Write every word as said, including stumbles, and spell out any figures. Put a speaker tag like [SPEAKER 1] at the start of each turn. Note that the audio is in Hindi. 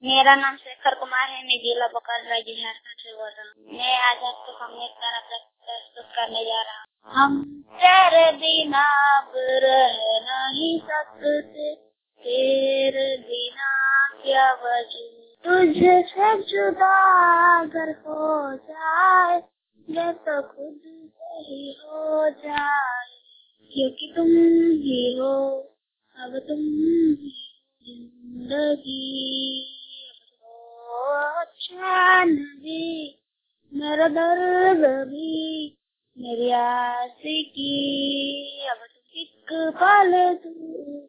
[SPEAKER 1] मेरा नाम शेखर कुमार है। मैं जिला बोकारो राज्य झारखंड से बोल रहा हूँ। मैं आज आपके सामने एक गाना प्रस्तुत करने जा रहा हूँ। हम तेरे बिना अब रह नहीं सकते, तेरे बिना क्या वजूद, तुझसे जुदा अगर हो जाए मैं तो खुद से ही हो जाए, क्योंकि तुम ही हो, अब तुम ही जिंदगी। ओ चैन भी, मेरा दर्द भी, मेरी आशिकी, अब तुम एक पल तू